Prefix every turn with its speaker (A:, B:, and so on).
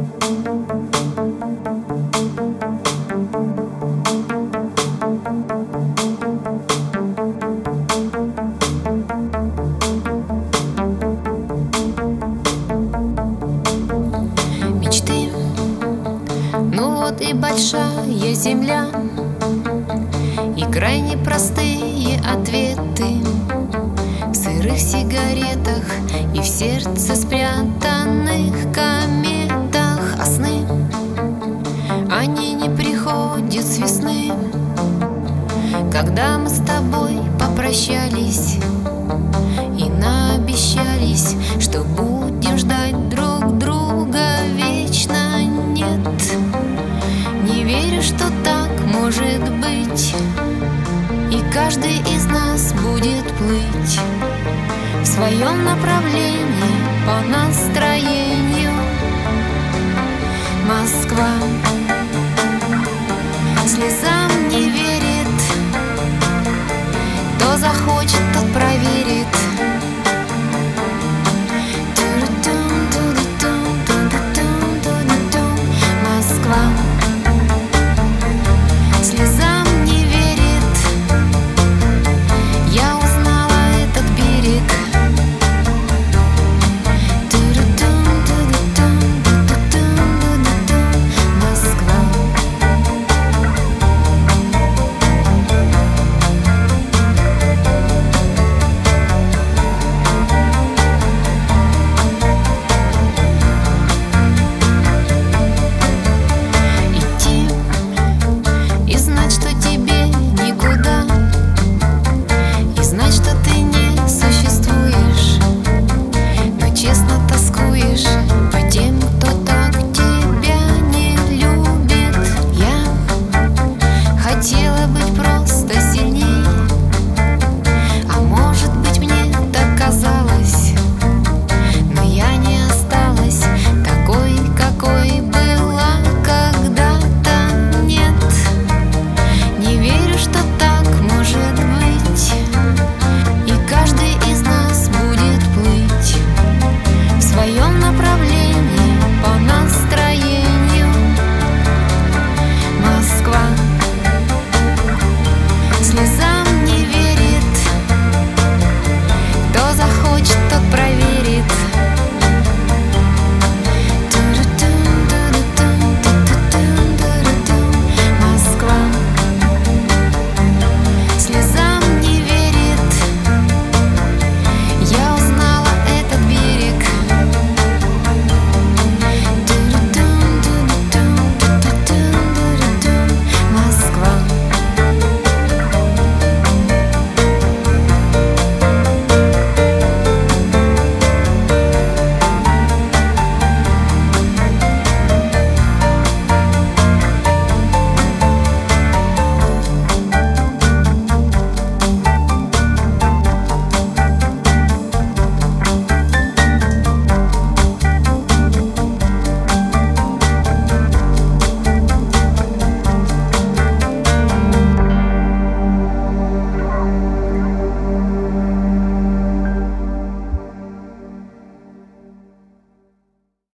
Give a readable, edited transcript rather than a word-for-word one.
A: Мечты, ну вот и большая земля, и крайне простые ответы в сырых сигаретах и в сердце спрятанных кометах. А сны, они не приходят с весны, когда мы с тобой попрощались и наобещались, что будем ждать друг друга вечно. Нет, не верю, что так может быть, и каждый из нас будет плыть в своем направлении